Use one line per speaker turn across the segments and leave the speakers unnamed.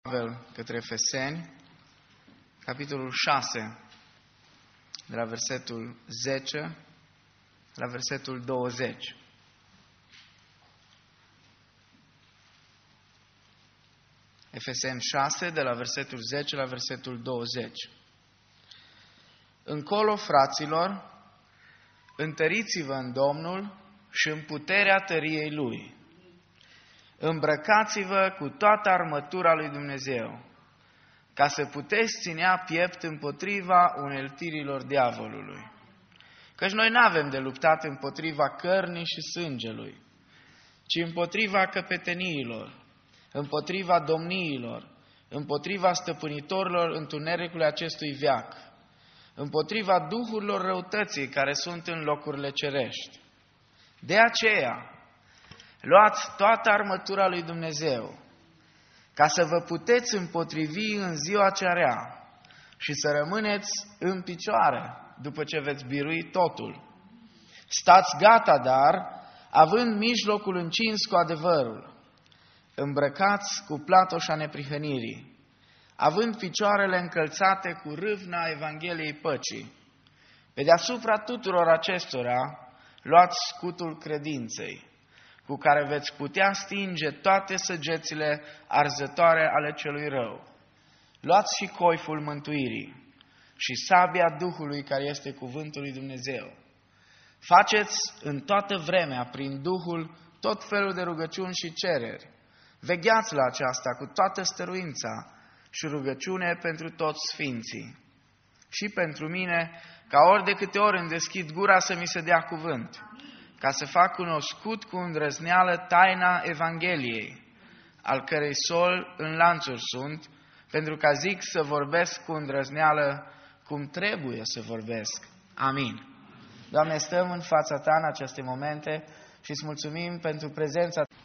Pavel către Efeseni, capitolul 6, de la versetul 10 la versetul 20. Efeseni 6, de la versetul 10 la versetul 20. Încolo, fraților, întăriți-vă în Domnul și în puterea tăriei Lui. Îmbrăcați-vă cu toată armătura lui Dumnezeu, ca să puteți ținea piept împotriva uneltirilor diavolului. Căci noi n-avem de luptat împotriva cărnii și sângelui, ci împotriva căpeteniilor, împotriva domniilor, împotriva stăpânitorilor întunericului acestui veac, împotriva duhurilor răutății care sunt în locurile cerești. De aceea, luați toată armătura lui Dumnezeu, ca să vă puteți împotrivi în ziua cea rea și să rămâneți în picioare după ce veți birui totul. Stați gata, dar, având mijlocul încins cu adevărul, îmbrăcați cu platoșa neprihănirii, având picioarele încălțate cu râvna Evangheliei păcii. Pe deasupra tuturor acestora, luați scutul credinței, cu care veți putea stinge toate săgețile arzătoare ale celui rău. Luați și coiful mântuirii și sabia Duhului, care este cuvântul lui Dumnezeu. Faceți în toată vremea, prin Duhul, tot felul de rugăciuni și cereri. Vegheați la aceasta cu toată stăruința și rugăciune pentru toți sfinții. Și pentru mine, ca ori de câte ori îmi deschid gura să mi se dea cuvânt, ca să fac cunoscut cu îndrăzneală taina Evangheliei, al cărei sol în lanțuri sunt, pentru ca zic să vorbesc cu îndrăzneală cum trebuie să vorbesc. Amin. Doamne, stăm în fața Ta în aceste momente și îți mulțumim pentru prezența Ta.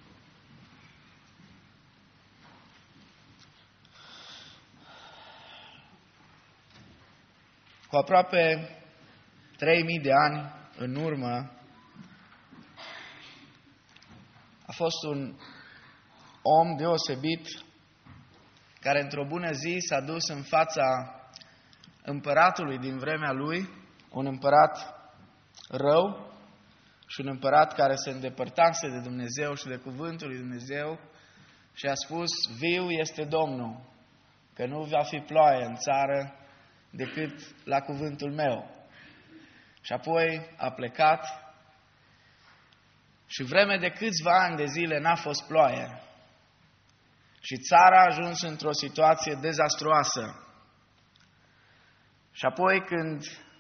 Cu aproape 3000 de ani în urmă, a fost un om deosebit care într-o bună zi s-a dus în fața împăratului din vremea lui, un împărat rău și un împărat care se îndepărtase de Dumnezeu și de cuvântul lui Dumnezeu și a spus: viu este Domnul, că nu va fi ploaie în țară decât la cuvântul meu. Și apoi a plecat și vreme de câțiva ani de zile n-a fost ploaie. Și țara a ajuns într-o situație dezastruoasă. Și apoi când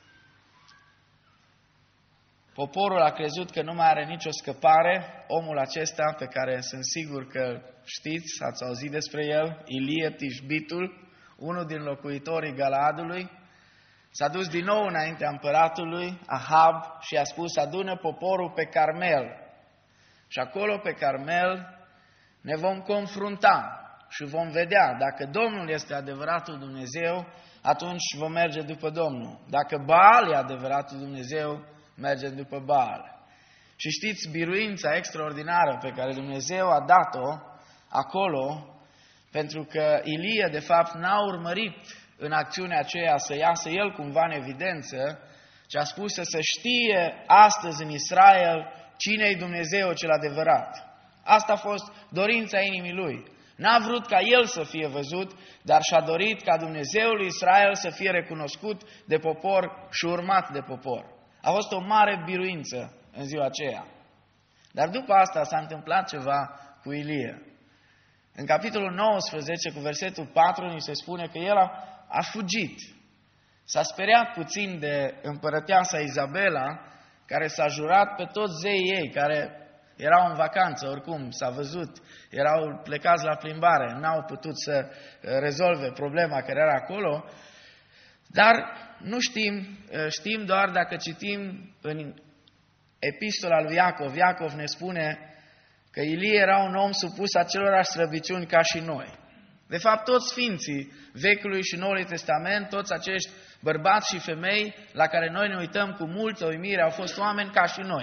poporul a crezut că nu mai are nicio scăpare, omul acesta, pe care sunt sigur că știți, ați auzit despre el, Ilie Tishbitul, unul din locuitorii Galaadului, s-a dus din nou înaintea împăratului Ahab și a spus: adună poporul pe Carmel. Și acolo pe Carmel ne vom confrunta și vom vedea dacă Domnul este adevăratul Dumnezeu, atunci vom merge după Domnul. Dacă Baal e adevăratul Dumnezeu, mergem după Baal. Și știți biruința extraordinară pe care Dumnezeu a dat-o acolo, pentru că Ilie de fapt n-a urmărit în acțiunea aceea să iasă el cumva în evidență, ci a spus să se știe astăzi în Israel cine-i Dumnezeu cel adevărat. Asta a fost dorința inimii lui. N-a vrut ca el să fie văzut, dar și-a dorit ca Dumnezeul lui Israel să fie recunoscut de popor și urmat de popor. A fost o mare biruință în ziua aceea. Dar după asta s-a întâmplat ceva cu Ilie. În capitolul 19, cu versetul 4, ni se spune că el a fugit. S-a speriat puțin de împărăteasa Izabela, care s-a jurat pe toți zeii ei, care erau în vacanță, oricum s-a văzut, erau plecați la plimbare, n-au putut să rezolve problema care era acolo, dar nu știm doar dacă citim în epistola lui Iacov. Iacov ne spune că Ilie era un om supus acelorași slăbiciuni ca și noi. De fapt, toți sfinții Vechiului și Noului Testament, toți acești bărbați și femei la care noi ne uităm cu multă uimire, au fost oameni ca și noi.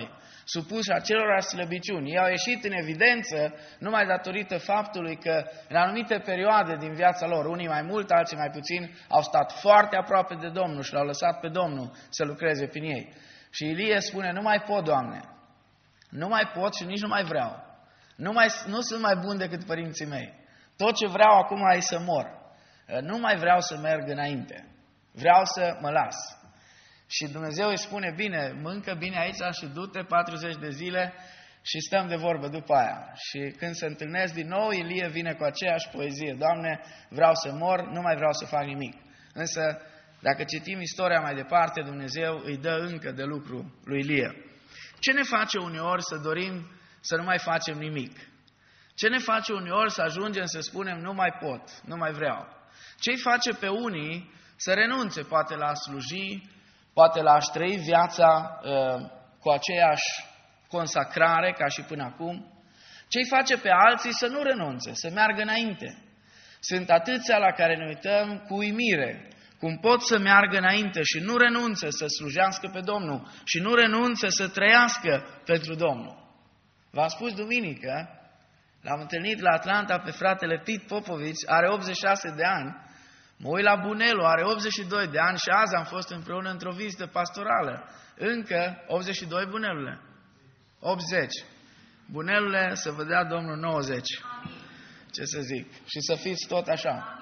supus acelorași slăbiciuni. Ei au ieșit în evidență numai datorită faptului că în anumite perioade din viața lor, unii mai mult, alții mai puțin, au stat foarte aproape de Domnul și l-au lăsat pe Domnul să lucreze prin ei. Și Ilie spune, nu mai pot, Doamne, nu mai pot și nici nu mai vreau. Nu sunt mai bun decât părinții mei. Tot ce vreau acum e să mor. Nu mai vreau să merg înainte. Vreau să mă las. Și Dumnezeu îi spune, bine, mâncă bine aici și du-te 40 de zile și stăm de vorbă după aia. Și când se întâlnesc din nou, Ilie vine cu aceeași poezie. Doamne, vreau să mor, nu mai vreau să fac nimic. Însă, dacă citim istoria mai departe, Dumnezeu îi dă încă de lucru lui Ilie. Ce ne face uneori să dorim să nu mai facem nimic? Ce ne face uneori să ajungem să spunem, nu mai pot, nu mai vreau? Ce îi face pe unii să renunțe poate la a sluji, poate la a-și trăi viața cu aceeași consacrare ca și până acum? Ce îi face pe alții să nu renunțe, să meargă înainte? Sunt atâția la care ne uităm cu uimire, cum pot să meargă înainte și nu renunță să slujească pe Domnul și nu renunță să trăiască pentru Domnul. V-am spus duminică, l-am întâlnit la Atlanta pe fratele Pete Popovici, are 86 de ani, mă uit la Bunelu, are 82 de ani și azi am fost împreună într-o vizită pastorală. Încă 82, Bunelule? 80. Bunelule, să vă dea Domnul 90. Ce să zic? Și să fiți tot așa.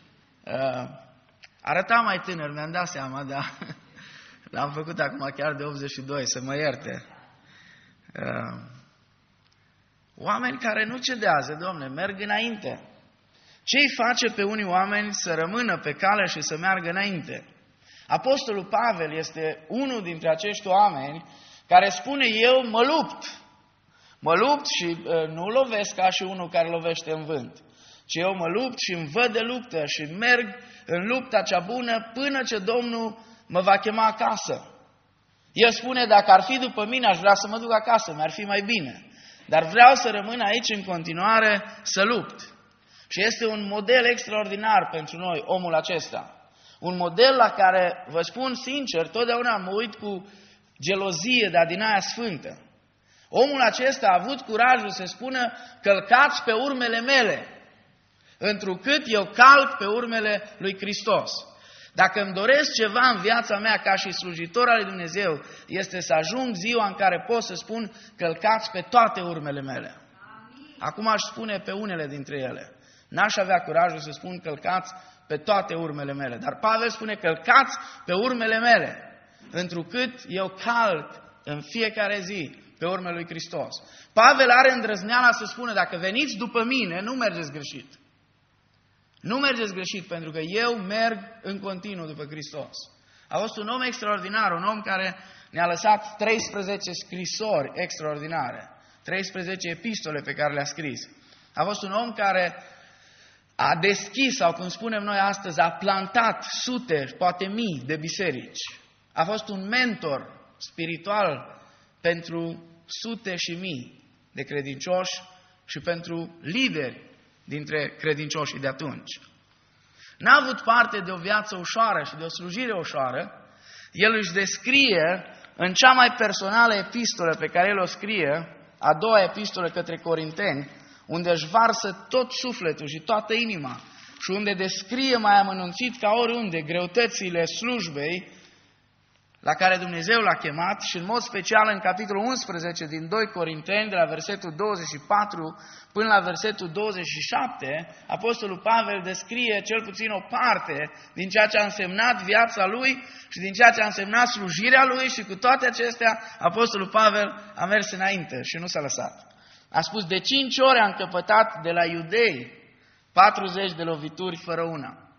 Arăta mai tânăr, mi-am dat seama, dar l-am făcut acum chiar de 82, să mă ierte. Oameni care nu cedează, Dom'le, merg înainte. Ce îi face pe unii oameni să rămână pe cale și să meargă înainte? Apostolul Pavel este unul dintre acești oameni care spune, eu mă lupt. Mă lupt și nu lovesc ca și unul care lovește în vânt, ci eu mă lupt și îmi văd de luptă și merg în lupta cea bună până ce Domnul mă va chema acasă. El spune, dacă ar fi după mine, aș vrea să mă duc acasă, mi-ar fi mai bine. Dar vreau să rămân aici în continuare să lupt. Și este un model extraordinar pentru noi, omul acesta. Un model la care, vă spun sincer, totdeauna mă uit cu gelozie, dar din aia sfântă. Omul acesta a avut curajul să spună, călcați pe urmele mele, întrucât eu calc pe urmele lui Hristos. Dacă îmi doresc ceva în viața mea ca și slujitor al lui Dumnezeu, este să ajung ziua în care pot să spun, călcați pe toate urmele mele. Acum aș spune pe unele dintre ele. N-aș avea curajul să spun, călcați pe toate urmele mele. Dar Pavel spune, călcați pe urmele mele, întrucât eu calc în fiecare zi pe urmele lui Hristos. Pavel are îndrăzneala să spună, dacă veniți după mine, nu mergeți greșit. Nu mergeți greșit, pentru că eu merg în continuu după Hristos. A fost un om extraordinar, un om care ne-a lăsat 13 scrisori extraordinare, 13 epistole pe care le-a scris. A fost un om care a deschis, sau cum spunem noi astăzi, a plantat sute, poate mii de biserici. A fost un mentor spiritual pentru sute și mii de credincioși și pentru lideri dintre credincioșii de atunci. N-a avut parte de o viață ușoară și de o slujire ușoară. El își descrie în cea mai personală epistolă pe care el o scrie, a doua epistolă către Corinteni, unde își varsă tot sufletul și toată inima și unde descrie mai amănunțit ca oriunde greutățile slujbei la care Dumnezeu l-a chemat și în mod special în capitolul 11 din 2 Corinteni, de la versetul 24 până la versetul 27, Apostolul Pavel descrie cel puțin o parte din ceea ce a însemnat viața lui și din ceea ce a însemnat slujirea lui și cu toate acestea Apostolul Pavel a mers înainte și nu s-a lăsat. A spus, de 5 ori am căpătat de la iudei 40 de lovituri fără una.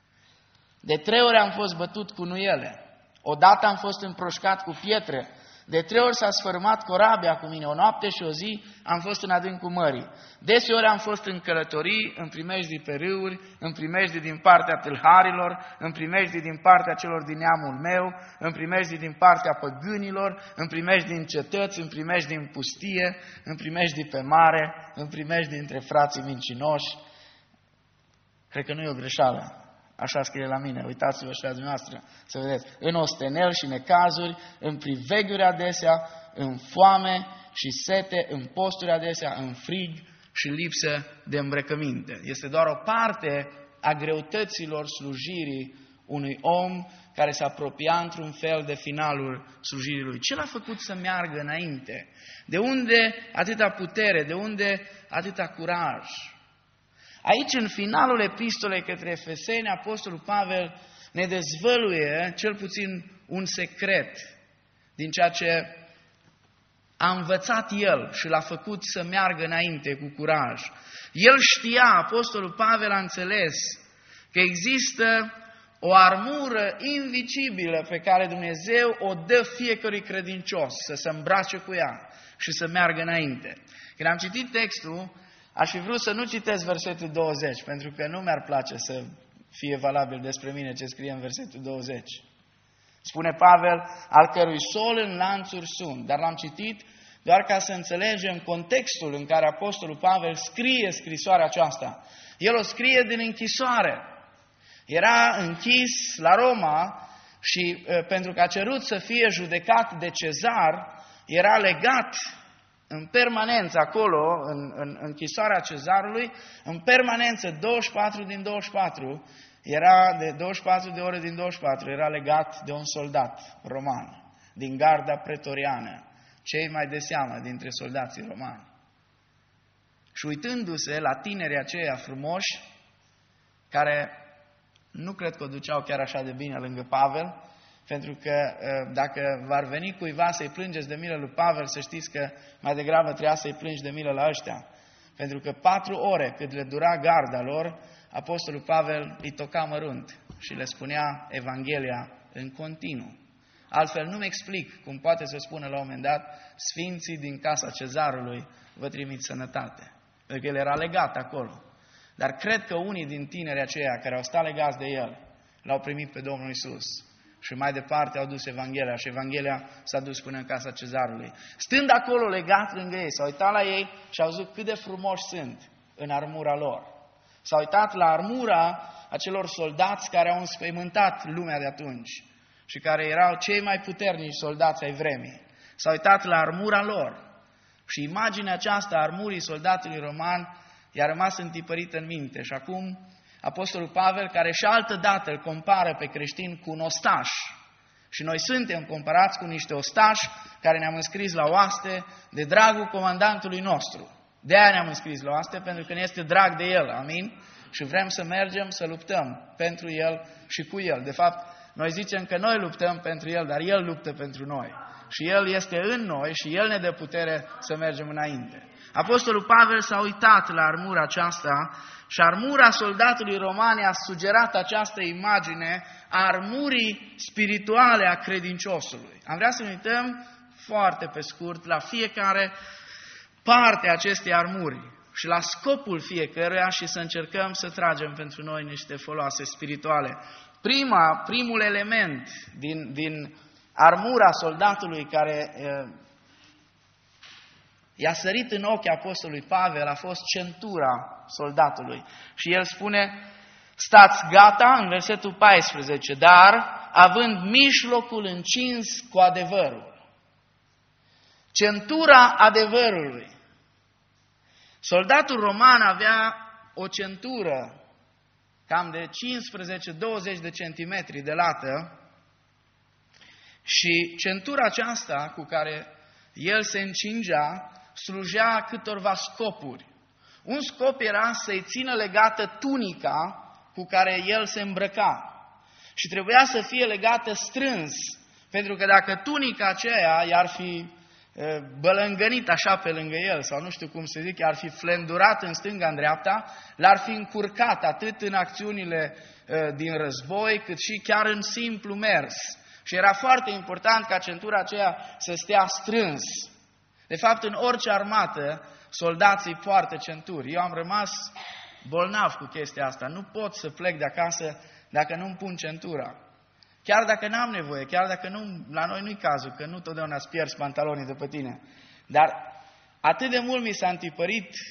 De 3 ori am fost bătut cu nuiele. Odată am fost împroșcat cu pietre, de 3 ori s-a sfărâmat corabia cu mine, o noapte și o zi am fost în adâncul mării. Deseori am fost în călătorii, în primejdii pe râuri, în primejdii din partea tâlharilor, în primejdii din partea celor din neamul meu, în primejdii din partea păgânilor, în primejdii în cetăți, în primejdii în pustie, în primejdii pe mare, în primejdii între frații mincinoși. Cred că nu e o greșeală. Așa scrie la mine, uitați-vă și la dumneavoastră, să vedeți. În ostenel și necazuri, în priveghuri adesea, în foame și sete, în posturi adesea, în frig și lipsă de îmbrăcăminte. Este doar o parte a greutăților slujirii unui om care se apropia într-un fel de finalul slujirii lui. Ce l-a făcut să meargă înainte? De unde atâta putere? De unde atâta curaj? Aici, în finalul epistolei către Efeseni, Apostolul Pavel ne dezvăluie cel puțin un secret din ceea ce a învățat el și l-a făcut să meargă înainte cu curaj. El știa, Apostolul Pavel a înțeles că există o armură invicibilă pe care Dumnezeu o dă fiecărui credincios să se îmbrace cu ea și să meargă înainte. Când am citit textul, aș fi vrut să nu citesc versetul 20, pentru că nu mi-ar place să fie valabil despre mine ce scrie în versetul 20. Spune Pavel, al cărui sol în lanțuri sunt, dar l-am citit doar ca să înțelegem contextul în care Apostolul Pavel scrie scrisoarea aceasta. El o scrie din închisoare. Era închis la Roma și pentru că a cerut să fie judecat de Cezar, era legat în permanență acolo, în închisoarea Cezarului, în permanență 24 din 24, era de 24 de ore din 24, era legat de un soldat roman, din garda pretoriană, cei mai de seamă dintre soldații romani. Și uitându-se la tinerii aceia frumoși, care nu cred că o duceau chiar așa de bine lângă Pavel, pentru că dacă v-ar veni cuiva să-i plângeți de milă lui Pavel, să știți că mai degrabă trebuia să-i plângi de milă la ăștia. Pentru că 4 ore cât le dura garda lor, Apostolul Pavel îi toca mărunt și le spunea Evanghelia în continuu. Altfel nu-mi explic cum poate să spună la un moment dat, sfinții din casa Cezarului vă trimit sănătate. Pentru că el era legat acolo. Dar cred că unii din tinerii aceia care au stat legați de el, l-au primit pe Domnul Iisus. Și mai departe au dus Evanghelia și Evanghelia s-a dus până în casa Cezarului. Stând acolo legat lângă ei, s-au uitat la ei și au văzut cât de frumoși sunt în armura lor. S-au uitat la armura acelor soldați care au înspăimântat lumea de atunci și care erau cei mai puternici soldați ai vremii. S-au uitat la armura lor și imaginea aceasta a armurii soldatului roman i-a rămas întipărită în minte. Și acum Apostolul Pavel, care și altă dată îl compară pe creștin cu un ostaș. Și noi suntem comparați cu niște ostași care ne-am înscris la oaste de dragul comandantului nostru. De aia ne-am înscris la oaste, pentru că ne este drag de el, amin? Și vrem să mergem să luptăm pentru el și cu el. De fapt, noi zicem că noi luptăm pentru el, dar el luptă pentru noi. Și el este în noi și el ne dă putere să mergem înainte. Apostolul Pavel s-a uitat la armura aceasta și armura soldatului roman a sugerat această imagine a armurii spirituale a credinciosului. Am vrea să ne uităm foarte pe scurt la fiecare parte a acestei armuri și la scopul fiecăruia și să încercăm să tragem pentru noi niște foloase spirituale. Primul element din armura soldatului care i-a sărit în ochi Apostolului Pavel a fost centura soldatului. Și el spune, stați gata, în versetul 14, dar având mijlocul încins cu adevărul. Centura adevărului. Soldatul roman avea o centură cam de 15-20 de centimetri de lată și centura aceasta cu care el se încingea slujea câtorva scopuri. Un scop era să-i țină legată tunica cu care el se îmbrăca și trebuia să fie legată strâns, pentru că dacă tunica aceea i-ar fi bălângănit așa pe lângă el, sau nu știu cum să zic, ar fi flendurat în stânga, în dreapta, l-ar fi încurcat atât în acțiunile din război, cât și chiar în simplu mers. Și era foarte important ca centura aceea să stea strâns. De fapt, în orice armată, soldații poartă centuri. Eu am rămas bolnav cu chestia asta. Nu pot să plec de acasă dacă nu-mi pun centura. Chiar dacă n-am nevoie, chiar dacă nu, la noi nu-i cazul, că nu totdeauna îți pierzi pantalonii de pe tine. Dar atât de mult mi s-a întipărit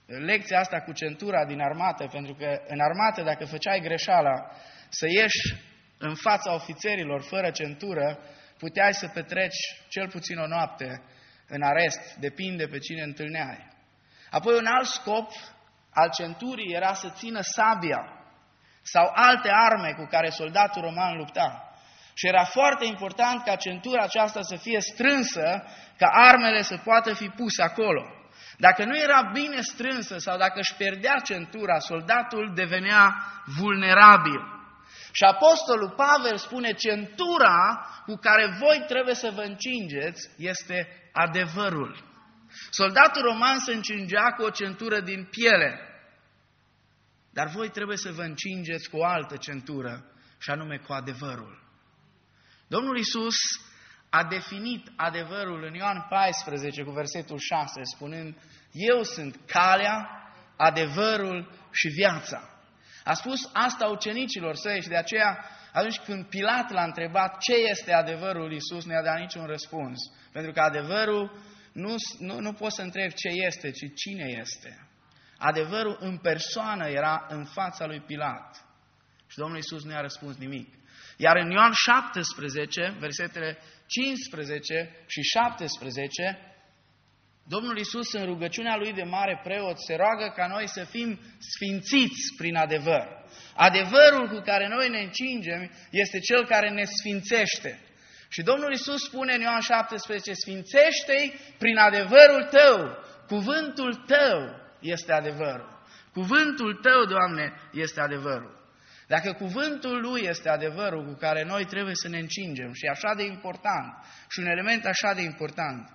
lecția asta cu centura din armată, pentru că în armată, dacă făceai greșeala să ieși în fața ofițerilor fără centură, puteai să petreci cel puțin o noapte în arest, depinde pe cine întâlneai. Apoi un alt scop al centurii era să țină sabia sau alte arme cu care soldatul roman lupta. Și era foarte important ca centura aceasta să fie strânsă, ca armele să poată fi puse acolo. Dacă nu era bine strânsă sau dacă își pierdea centura, soldatul devenea vulnerabil. Și apostolul Pavel spune, centura cu care voi trebuie să vă încingeți este adevărul. Soldatul roman se încingea cu o centură din piele, dar voi trebuie să vă încingeți cu o altă centură, și anume cu adevărul. Domnul Iisus a definit adevărul în Ioan 14 cu versetul 6, spunând, eu sunt calea, adevărul și viața. A spus asta ucenicilor săi și de aceea, atunci când Pilat l-a întrebat ce este adevărul, Iisus nu i-a dat niciun răspuns. Pentru că adevărul nu poți să întrebi ce este, ci cine este. Adevărul în persoană era în fața lui Pilat. Și Domnul Iisus nu i-a răspuns nimic. Iar în Ioan 17, versetele 15 și 17, Domnul Iisus în rugăciunea Lui de mare preot se roagă ca noi să fim sfințiți prin adevăr. Adevărul cu care noi ne încingem este cel care ne sfințește. Și Domnul Iisus spune în Ioan 17, sfințește-i prin adevărul tău. Cuvântul tău este adevărul. Cuvântul tău, Doamne, este adevărul. Dacă cuvântul Lui este adevărul cu care noi trebuie să ne încingem și e așa de important și un element așa de important,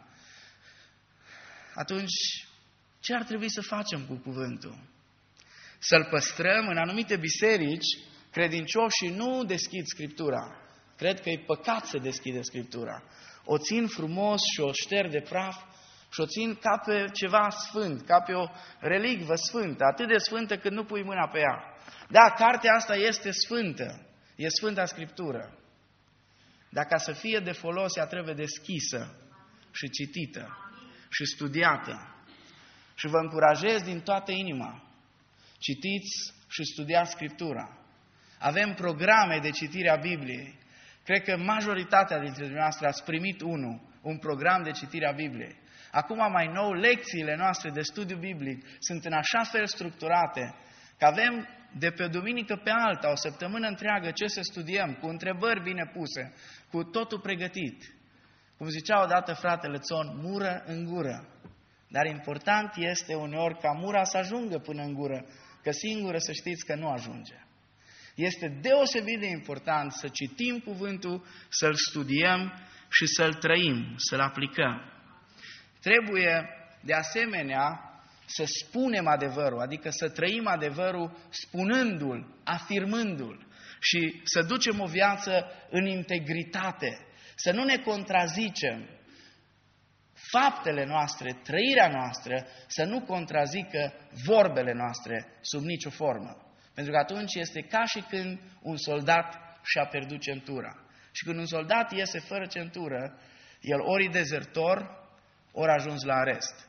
atunci ce ar trebui să facem cu cuvântul? Să-l păstrăm? În anumite biserici, credincioșii nu deschid Scriptura. Cred că e păcat să deschide Scriptura. O țin frumos și o șterg de praf și o țin ca pe ceva sfânt, ca pe o relicvă sfântă, atât de sfântă cât nu pui mâna pe ea. Da, cartea asta este sfântă, e Sfânta Scriptură. Dar ca să fie de folos, ea trebuie deschisă și citită și studiată. Și vă încurajez din toată inima, citiți și studiați Scriptura. Avem programe de citire a Bibliei. Cred că majoritatea dintre dumneavoastră ați primit un program de citire a Bibliei. Acum, mai nou, lecțiile noastre de studiu biblic sunt în așa fel structurate că avem de pe o duminică pe alta, o săptămână întreagă, ce să studiem, cu întrebări bine puse, cu totul pregătit. Cum zicea odată fratele Țon, mură în gură. Dar important este uneori ca mura să ajungă până în gură, că singură să știți că nu ajunge. Este deosebit de important să citim cuvântul, să-l studiem și să-l trăim, să-l aplicăm. Trebuie, de asemenea, să spunem adevărul, adică să trăim adevărul spunându-l, afirmându-l și să ducem o viață în integritate, să nu ne contrazicem. Faptele noastre, trăirea noastră, să nu contrazică vorbele noastre sub nicio formă. Pentru că atunci este ca și când un soldat și-a pierdut centura. Și când un soldat iese fără centură, el ori e dezertor, ori a ajuns la arest.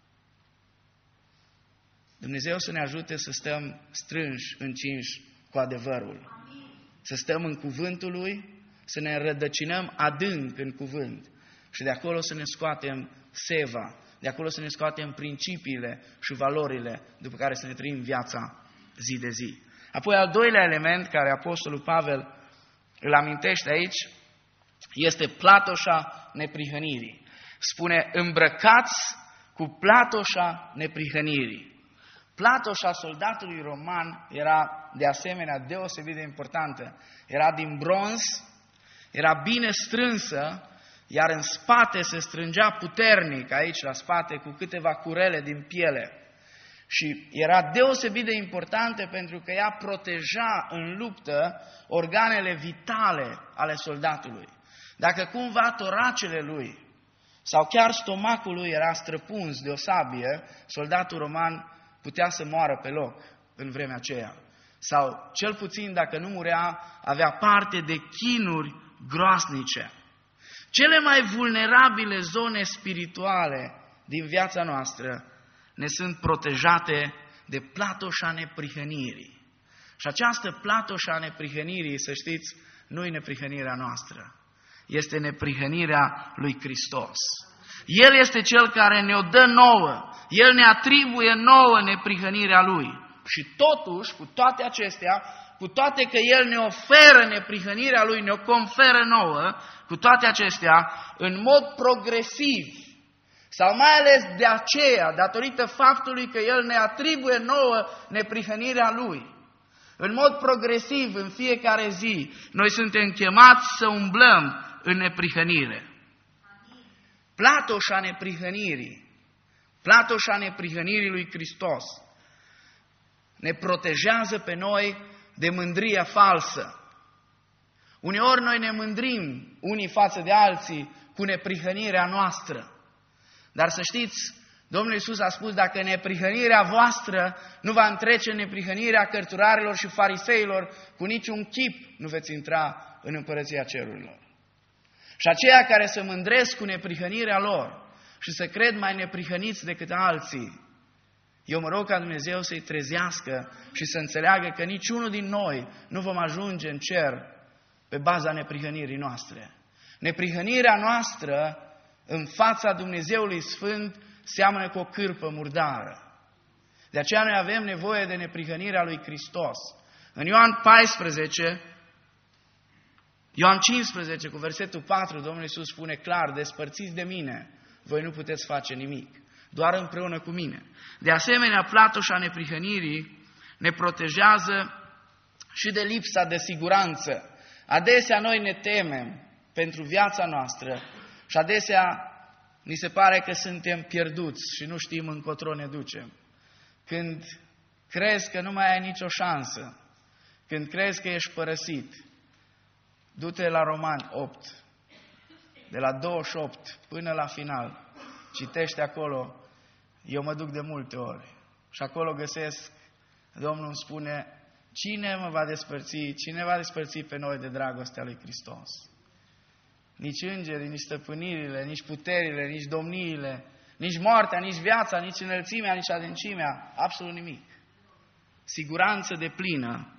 Dumnezeu să ne ajute să stăm strânși, încinși cu adevărul. Să stăm în cuvântul Lui, să ne înrădăcinăm adânc în cuvânt și de acolo să ne scoatem seva, de acolo să ne scoatem principiile și valorile după care să ne trăim viața zi de zi. Apoi al doilea element care Apostolul Pavel îl amintește aici este platoșa neprihănirii. Spune, îmbrăcați cu platoșa neprihănirii. Platoșa soldatului roman era de asemenea deosebit de importantă. Era din bronz, era bine strânsă, iar în spate se strângea puternic, aici la spate, cu câteva curele din piele. Și era deosebit de importantă pentru că ea proteja în luptă organele vitale ale soldatului. Dacă cumva toracele lui sau chiar stomacul lui era străpuns de o sabie, soldatul roman putea să moară pe loc în vremea aceea. Sau, cel puțin, dacă nu murea, avea parte de chinuri groasnice. Cele mai vulnerabile zone spirituale din viața noastră ne sunt protejate de platoșa neprihănirii. Și această platoșă a neprihănirii, să știți, nu e neprihănirea noastră, este neprihănirea lui Hristos. El este Cel care ne-o dă nouă, El ne atribuie nouă neprihănirea Lui. Și totuși, cu toate acestea, cu toate că El ne oferă neprihănirea Lui, ne-o conferă nouă, cu toate acestea, în mod progresiv, sau mai ales de aceea, datorită faptului că El ne atribuie nouă neprihănirea Lui, în mod progresiv, în fiecare zi, noi suntem chemați să umblăm în neprihănire. Platoșa neprihănirii lui Hristos ne protejează pe noi de mândria falsă. Uneori noi ne mândrim unii față de alții cu neprihănirea noastră. Dar să știți, Domnul Iisus a spus, dacă neprihănirea voastră nu va întrece neprihănirea cărturarilor și fariseilor, cu niciun chip nu veți intra în împărăția cerurilor. Și aceia care se mândresc cu neprihănirea lor și se cred mai neprihăniți decât alții, eu mă rog ca Dumnezeu să-i trezească și să înțeleagă că niciunul din noi nu vom ajunge în cer pe baza neprihănirii noastre. Neprihănirea noastră în fața Dumnezeului Sfânt seamănă cu o cârpă murdară. De aceea noi avem nevoie de neprihănirea lui Hristos. În Ioan 15, cu versetul 4, Domnul Iisus spune clar, despărțiți de mine, voi nu puteți face nimic, doar împreună cu mine. De asemenea, platoșa neprihănirii ne protejează și de lipsa de siguranță. Adesea noi ne temem pentru viața noastră și adesea ni se pare că suntem pierduți și nu știm încotro ne ducem. Când crezi că nu mai ai nicio șansă, când crezi că ești părăsit, du-te la Romani 8, de la 28 până la final, citește acolo, eu mă duc de multe ori și acolo găsesc, Domnul îmi spune, cine va despărți pe noi de dragostea lui Hristos? Nici îngerii, nici stăpânirile, nici puterile, nici domniile, nici moartea, nici viața, nici înălțimea, nici adâncimea, absolut nimic. Siguranță deplină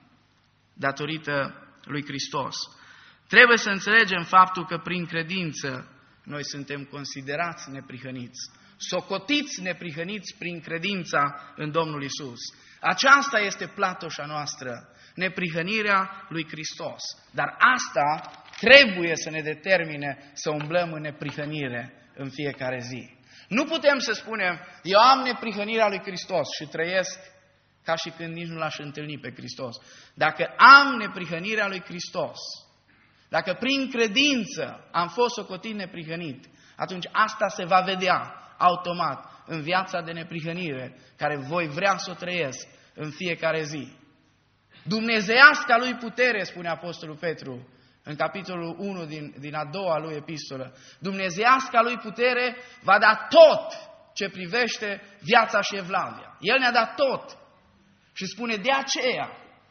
datorită lui Hristos. Trebuie să înțelegem faptul că prin credință noi suntem considerați neprihăniți, socotiți neprihăniți prin credința în Domnul Iisus. Aceasta este platoșa noastră, neprihănirea lui Hristos. Dar asta trebuie să ne determine să umblăm în neprihănire în fiecare zi. Nu putem să spunem, eu am neprihănirea lui Hristos și trăiesc ca și când nici nu l-aș întâlni pe Hristos. Dacă am neprihănirea lui Hristos, dacă prin credință am fost socotit neprihănit, atunci asta se va vedea automat în viața de neprihănire care voi vrea să o trăiesc în fiecare zi. Dumnezeiasca lui putere, spune Apostolul Petru, în capitolul 1 din a doua lui epistolă, dumnezeiasca lui putere va da tot ce privește viața și evlavia. El ne-a dat tot. Și spune, de aceea,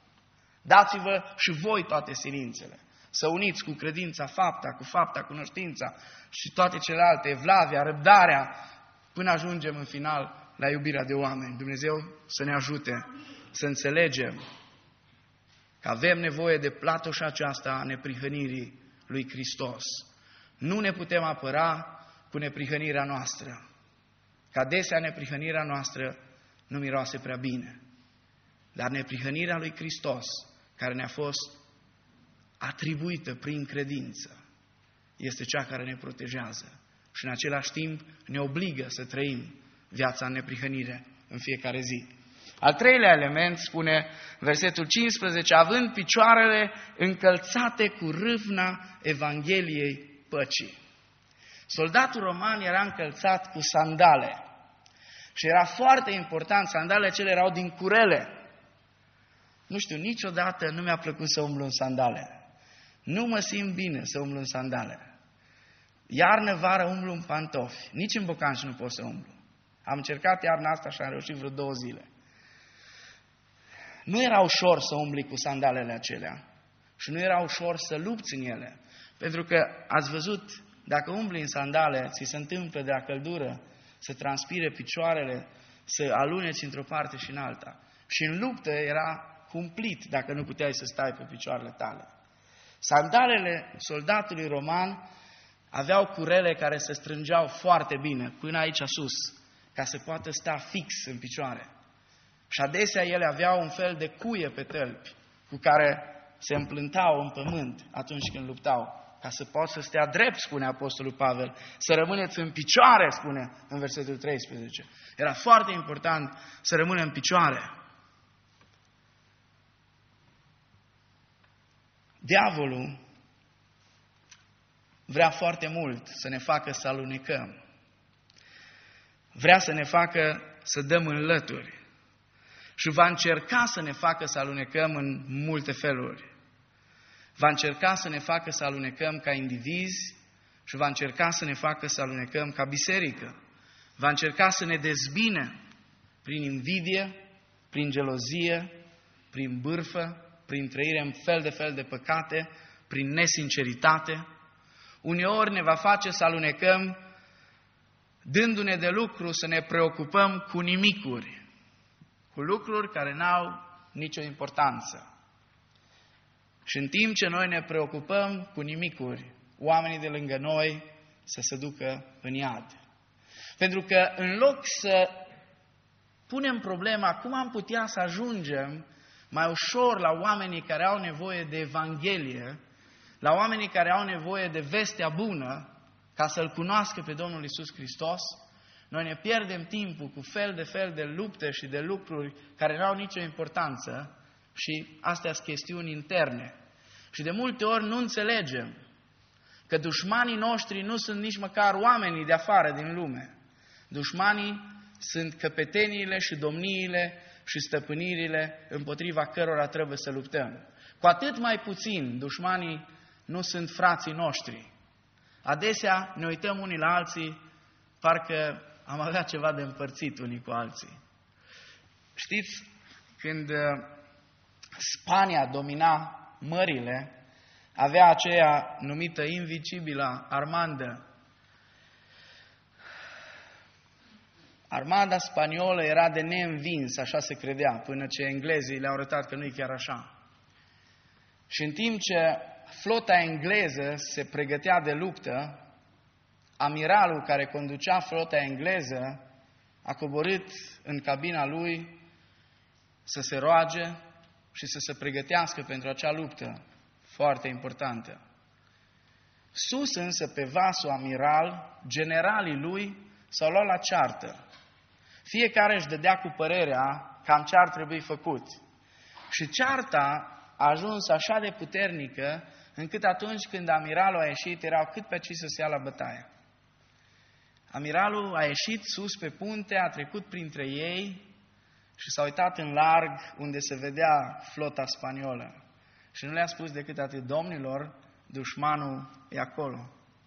dați-vă și voi toate silințele. Să uniți cu credința cu fapta, cunoștința și toate celelalte, evlavia, răbdarea, până ajungem în final la iubirea de oameni. Dumnezeu să ne ajute să înțelegem că avem nevoie de platoșa aceasta a neprihănirii lui Hristos. Nu ne putem apăra cu neprihănirea noastră, că adesea neprihănirea noastră nu miroase prea bine. Dar neprihănirea lui Hristos, care ne-a fost atribuită prin credință, este cea care ne protejează și în același timp ne obligă să trăim viața în neprihănire în fiecare zi. Al treilea element, spune versetul 15, având picioarele încălțate cu râvna Evangheliei păcii. Soldatul roman era încălțat cu sandale și era foarte important, sandalele acelea erau din curele. Nu știu, niciodată nu mi-a plăcut să umblu în sandale. Nu mă simt bine să umblu în sandale. Iarnă, vară umblu în pantofi. Nici în bocanci nu pot să umblu. Am încercat iarna asta și am reușit vreo 2 zile. Nu era ușor să umbli cu sandalele acelea. Și nu era ușor să lupți în ele. Pentru că ați văzut, dacă umbli în sandale, ți se întâmplă de la căldură să transpire picioarele, să aluneci într-o parte și în alta. Și în luptă era cumplit dacă nu puteai să stai pe picioarele tale. Sandalele soldatului roman aveau curele care se strângeau foarte bine, până aici sus, ca să poată sta fix în picioare. Și adesea ele aveau un fel de cuie pe tălpi, cu care se împlântau în pământ atunci când luptau. Ca să poți să stea drept, spune Apostolul Pavel, să rămâneți în picioare, spune în versetul 13. Era foarte important să rămână în picioare. Diavolul vrea foarte mult să ne facă să alunecăm. Vrea să ne facă să dăm în lături. Și va încerca să ne facă să alunecăm în multe feluri. Va încerca să ne facă să alunecăm ca indivizi și va încerca să ne facă să alunecăm ca biserică. Va încerca să ne dezbine prin invidie, prin gelozie, prin bârfă, prin trăire în fel de păcate, prin nesinceritate. Uneori ne va face să alunecăm dându-ne de lucru să ne preocupăm cu nimicuri, cu lucruri care n-au nicio importanță. Și în timp ce noi ne preocupăm cu nimicuri, oamenii de lângă noi să se ducă în iad. Pentru că în loc să punem problema cum am putea să ajungem mai ușor la oamenii care au nevoie de Evanghelie, la oamenii care au nevoie de vestea bună, ca să-L cunoască pe Domnul Iisus Hristos, noi ne pierdem timpul cu fel de lupte și de lucruri care nu au nicio importanță și astea sunt chestiuni interne. Și de multe ori nu înțelegem că dușmanii noștri nu sunt nici măcar oamenii de afară din lume. Dușmanii sunt căpeteniile și domniile și stăpânirile împotriva cărora trebuie să luptăm. Cu atât mai puțin dușmanii nu sunt frații noștri. Adesea ne uităm unii la alții, parcă am avea ceva de împărțit unii cu alții. Știți, când Spania domina mările, avea aceea numită Invincibilă Armandă. Armada spaniolă era de neînvins, așa se credea, până ce englezii le-au arătat că nu e chiar așa. Și în timp ce flota engleză se pregătea de luptă, amiralul care conducea flota engleză a coborât în cabina lui să se roage și să se pregătească pentru acea luptă foarte importantă. Sus însă pe vasul amiral, generalii lui s-au luat la ceartă. Fiecare își dădea cu părerea cam ce ar trebui făcut. Și cearta a ajuns așa de puternică încât atunci când amiralul a ieșit, erau cât pe ci să se ia la bătaie. Amiralul a ieșit sus pe punte, a trecut printre ei și s-a uitat în larg unde se vedea flota spaniolă. Și nu le-a spus decât atât: domnilor, dușmanul e acolo.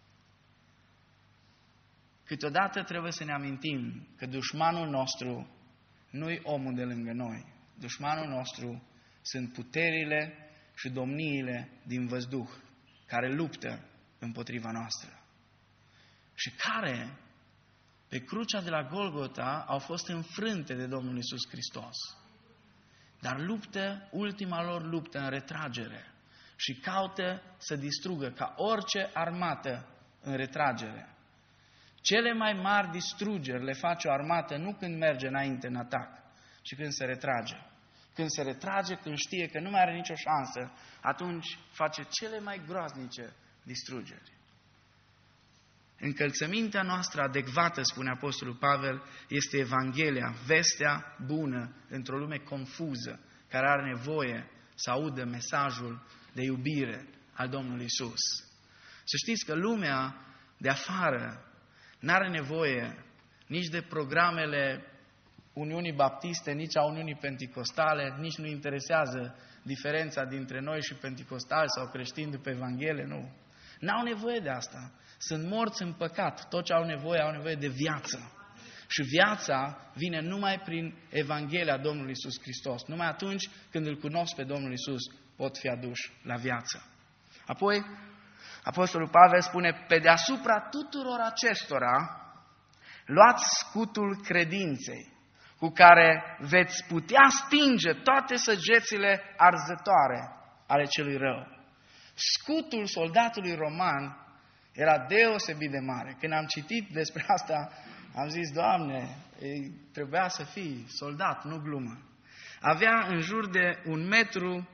Câteodată trebuie să ne amintim că dușmanul nostru nu-i omul de lângă noi. Dușmanul nostru sunt puterile și domniile din văzduh care luptă împotriva noastră. Și care, pe crucea de la Golgota, au fost înfrânte de Domnul Iisus Hristos. Dar luptă, ultima lor luptă în retragere și caută să distrugă ca orice armată în retragere. Cele mai mari distrugeri le face o armată nu când merge înainte în atac, ci când se retrage. Când se retrage, când știe că nu mai are nicio șansă, atunci face cele mai groaznice distrugeri. Încălțămintea noastră adecvată, spune Apostolul Pavel, este Evanghelia, vestea bună într-o lume confuză, care are nevoie să audă mesajul de iubire al Domnului Iisus. Să știți că lumea de afară n-are nevoie nici de programele Uniunii Baptiste, nici a Uniunii Penticostale, nici nu interesează diferența dintre noi și penticostali sau creștini după Evanghelie, nu. N-au nevoie de asta. Sunt morți în păcat. Tot ce au nevoie de viață. Și viața vine numai prin Evanghelia Domnului Iisus Hristos. Numai atunci când îl cunosc pe Domnul Iisus pot fi aduși la viață. Apoi, Apostolul Pavel spune: pe deasupra tuturor acestora, luați scutul credinței. cu care veți putea stinge toate săgețile arzătoare ale celui rău. Scutul soldatului roman era deosebit de mare. Când am citit despre asta, am zis, Doamne, trebuia să fii soldat, nu glumă. Avea în jur de 1,20 metru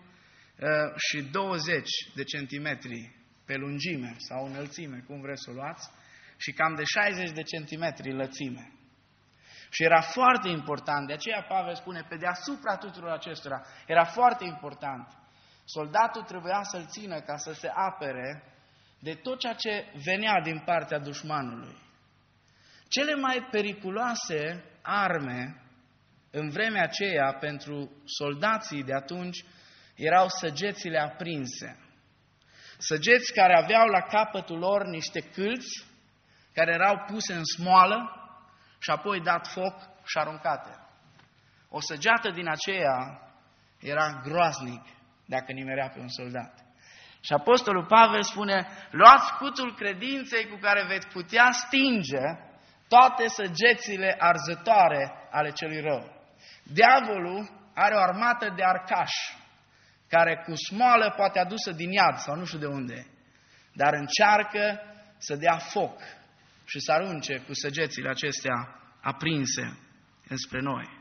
de centimetri pe lungime sau înălțime, cum vreți să o luați, și cam de 60 de centimetri lățime. Și era foarte important, de aceea Pavel spune, pe deasupra tuturor acestora, era foarte important. Soldatul trebuia să-l țină ca să se apere de tot ceea ce venea din partea dușmanului. Cele mai periculoase arme în vremea aceea pentru soldații de atunci erau săgețile aprinse. Săgeți care aveau la capătul lor niște câlți care erau puse în smoală și apoi dat foc și aruncate. O săgeată din aceea era groaznic dacă nimerea pe un soldat. Și Apostolul Pavel spune, luați scutul credinței cu care veți putea stinge toate săgețile arzătoare ale celui rău. Diavolul are o armată de arcași, care cu smoală poate adusă din iad sau nu știu de unde, dar încearcă să dea foc și să arunce cu săgețile acestea aprinse înspre noi.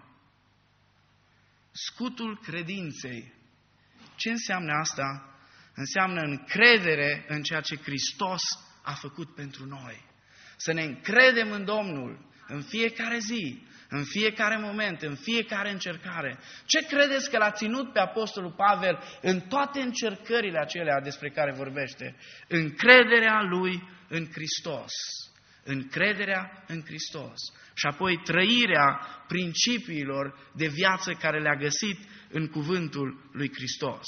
Scutul credinței. Ce înseamnă asta? Înseamnă încredere în ceea ce Hristos a făcut pentru noi. Să ne încredem în Domnul în fiecare zi, în fiecare moment, în fiecare încercare. Ce credeți că l-a ținut pe Apostolul Pavel în toate încercările acelea despre care vorbește? Încrederea lui în Hristos. Încrederea în Hristos. Și apoi trăirea principiilor de viață care le-a găsit în cuvântul lui Hristos.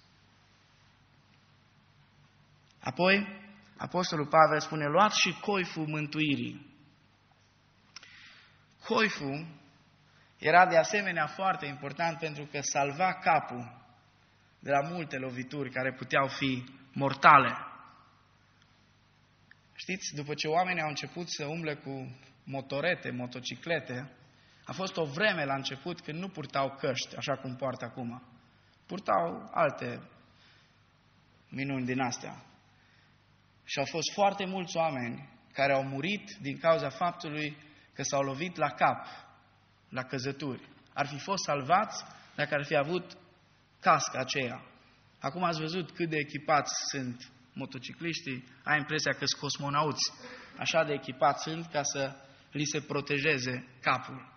Apoi, Apostolul Pavel spune, luați și coiful mântuirii. Coiful era de asemenea foarte important pentru că salva capul de la multe lovituri care puteau fi mortale. Știți, după ce oamenii au început să umble cu motorete, motociclete, a fost o vreme la început când nu purtau căști, așa cum poartă acum. Purtau alte minuni din astea. Și au fost foarte mulți oameni care au murit din cauza faptului că s-au lovit la cap, la căzături. Ar fi fost salvați dacă ar fi avut casca aceea. Acum ați văzut cât de echipați sunt motocicliștii, ai impresia că sunt cosmonauți. Așa de echipați sunt ca să li se protejeze capul.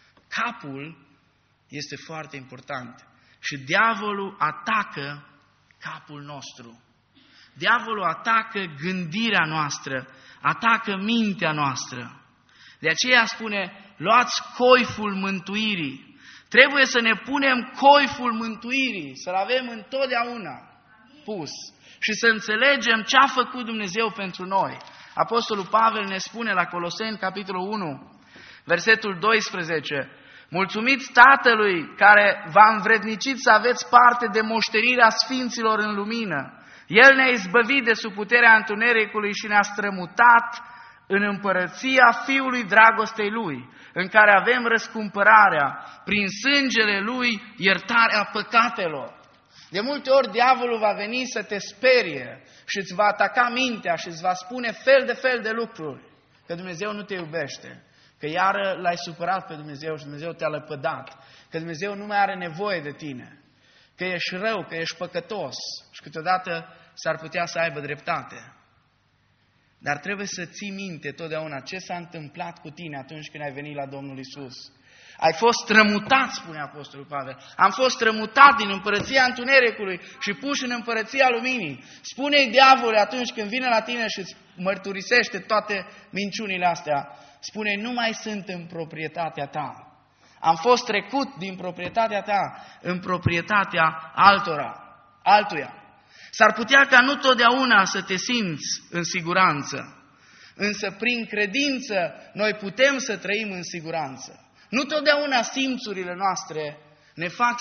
Capul este foarte important și diavolul atacă capul nostru. Diavolul atacă gândirea noastră, atacă mintea noastră. De aceea spune, luați coiful mântuirii. Trebuie să ne punem coiful mântuirii, să-l avem întotdeauna pus și să înțelegem ce a făcut Dumnezeu pentru noi. Apostolul Pavel ne spune la Coloseni, capitolul 1, versetul 12, mulțumiți Tatălui care v-a învrednicit să aveți parte de moștenirea sfinților în lumină. El ne-a izbăvit de sub puterea întunericului și ne-a strămutat în împărăția Fiului dragostei Lui, în care avem răscumpărarea, prin sângele Lui, iertarea păcatelor. De multe ori diavolul va veni să te sperie și îți va ataca mintea și îți va spune fel de lucruri, că Dumnezeu nu te iubește, că iară l-ai supărat pe Dumnezeu și Dumnezeu te-a lepădat, că Dumnezeu nu mai are nevoie de tine, că ești rău, că ești păcătos și câteodată s-ar putea să aibă dreptate. Dar trebuie să ții minte totdeauna ce s-a întâmplat cu tine atunci când ai venit la Domnul Isus. Ai fost strămutat, spune Apostolul Pavel. Am fost strămutat din împărăția întunericului și puși în împărăția luminii. Spune-i diavolului atunci când vine la tine și îți mărturisește toate minciunile astea. Spune-i, nu mai sunt în proprietatea ta. Am fost trecut din proprietatea ta în proprietatea altuia. S-ar putea ca nu totdeauna să te simți în siguranță, însă prin credință noi putem să trăim în siguranță. Nu totdeauna simțurile noastre ne fac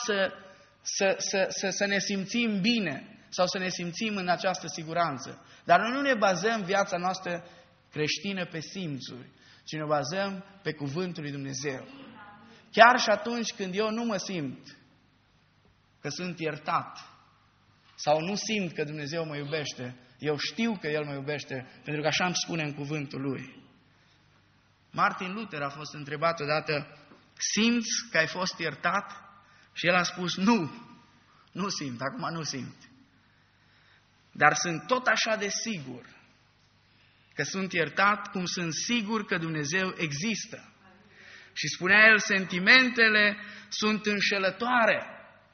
să ne simțim bine sau să ne simțim în această siguranță. Dar noi nu ne bazăm viața noastră creștină pe simțuri, ci ne bazăm pe cuvântul lui Dumnezeu. Chiar și atunci când eu nu mă simt că sunt iertat sau nu simt că Dumnezeu mă iubește, eu știu că El mă iubește, pentru că așa îmi spune în cuvântul Lui. Martin Luther a fost întrebat odată, simți că ai fost iertat? Și el a spus, nu simt, acum nu simt. Dar sunt tot așa de sigur că sunt iertat, cum sunt sigur că Dumnezeu există. Și spunea el, sentimentele sunt înșelătoare,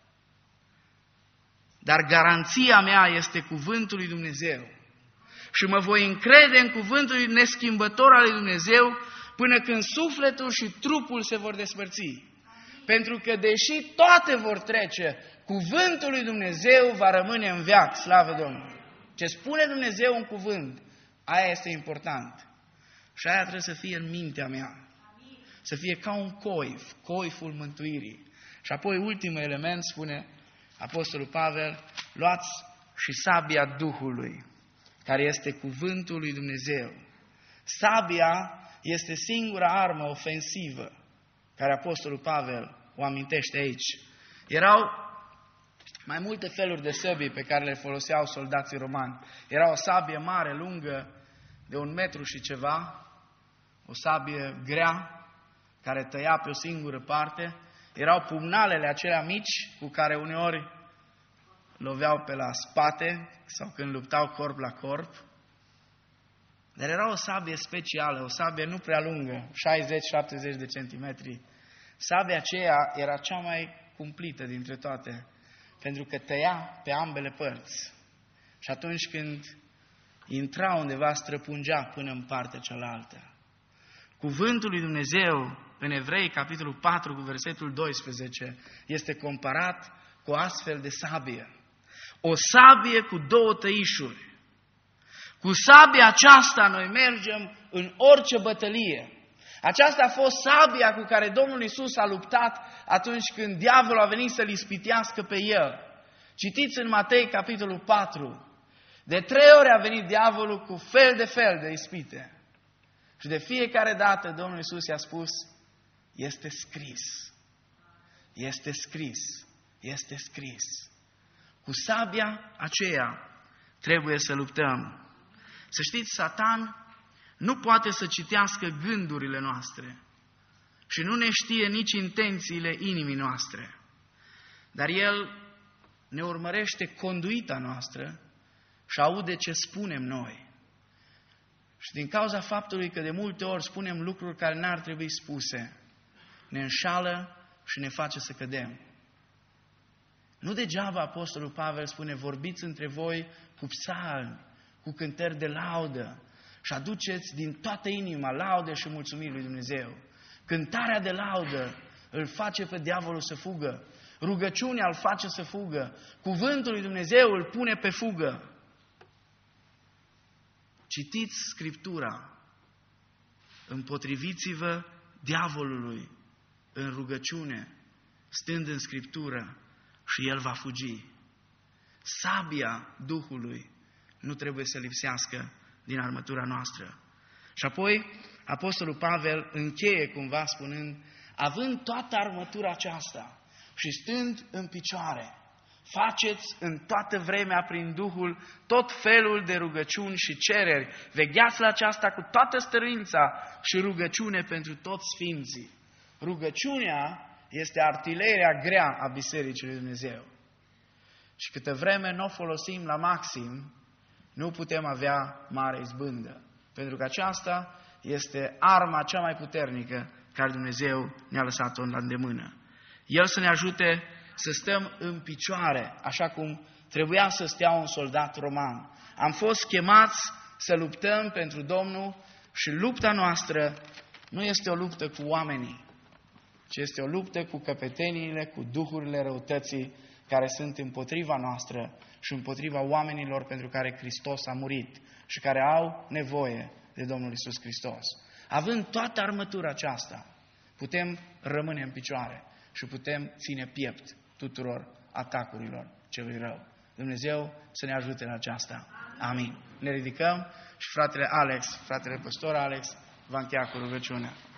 dar garanția mea este cuvântul lui Dumnezeu. Și mă voi încrede în cuvântul neschimbător al lui Dumnezeu până când sufletul și trupul se vor despărți. Pentru că deși toate vor trece, cuvântul lui Dumnezeu va rămâne în veac, slavă Domnului. Ce spune Dumnezeu în cuvânt, aia este important. Și aia trebuie să fie în mintea mea. Să fie ca un coif, coiful mântuirii. Și apoi ultimul element, spune Apostolul Pavel, luați și sabia Duhului, care este cuvântul lui Dumnezeu. Sabia este singura armă ofensivă care Apostolul Pavel o amintește aici. Erau mai multe feluri de săbii pe care le foloseau soldații romani. Era o sabie mare, lungă, de 1 metru și ceva, o sabie grea, care tăia pe o singură parte. Erau pumnalele acelea mici, cu care uneori loveau pe la spate, sau când luptau corp la corp. Dar era o sabie specială, o sabie nu prea lungă, 60-70 de centimetri. Sabia aceea era cea mai cumplită dintre toate, pentru că tăia pe ambele părți. Și atunci când intra undeva, străpungea până în partea cealaltă. Cuvântul lui Dumnezeu, în Evrei, capitolul 4, cu versetul 12, este comparat cu o astfel de sabie. O sabie cu 2 tăișuri. Cu sabia aceasta noi mergem în orice bătălie. Aceasta a fost sabia cu care Domnul Iisus a luptat atunci când diavolul a venit să-L ispitească pe El. Citiți în Matei, capitolul 4. De 3 ori a venit diavolul cu fel de ispite. Și de fiecare dată Domnul Iisus i-a spus, este scris, este scris, este scris. Cu sabia aceea trebuie să luptăm. Să știți, Satan nu poate să citească gândurile noastre și nu ne știe nici intențiile inimii noastre. Dar el ne urmărește conduita noastră și aude ce spunem noi. Și din cauza faptului că de multe ori spunem lucruri care n-ar trebui spuse, ne înșală și ne face să cădem. Nu degeaba Apostolul Pavel spune, vorbiți între voi cu psalmi, cu cântări de laudă și aduceți din toată inima laude și mulțumiri lui Dumnezeu. Cântarea de laudă îl face pe diavolul să fugă. Rugăciunea îl face să fugă. Cuvântul lui Dumnezeu îl pune pe fugă. Citiți Scriptura. Împotriviți-vă diavolului în rugăciune, stând în Scriptură, și el va fugi. Sabia Duhului nu trebuie să lipsească din armătura noastră. Și apoi Apostolul Pavel încheie cumva spunând, având toată armătura aceasta și stând în picioare, faceți în toată vremea prin Duhul tot felul de rugăciuni și cereri. Vegheați la aceasta cu toată stăruința și rugăciune pentru toți sfinții. Rugăciunea este artileria grea a Bisericii lui Dumnezeu. Și câtă vreme nu o folosim la maxim, nu putem avea mare izbândă. Pentru că aceasta este arma cea mai puternică care Dumnezeu ne-a lăsat-o la îndemână. El să ne ajute să stăm în picioare, așa cum trebuia să stea un soldat roman. Am fost chemați să luptăm pentru Domnul și lupta noastră nu este o luptă cu oamenii, ci este o luptă cu căpeteniile, cu duhurile răutății care sunt împotriva noastră și împotriva oamenilor pentru care Hristos a murit și care au nevoie de Domnul Iisus Hristos. Având toată armătura aceasta, putem rămâne în picioare și putem ține piept tuturor atacurilor celui rău. Dumnezeu să ne ajute în aceasta. Amin. Ne ridicăm și fratele Alex, fratele păstor Alex, va încheia cu rugăciunea.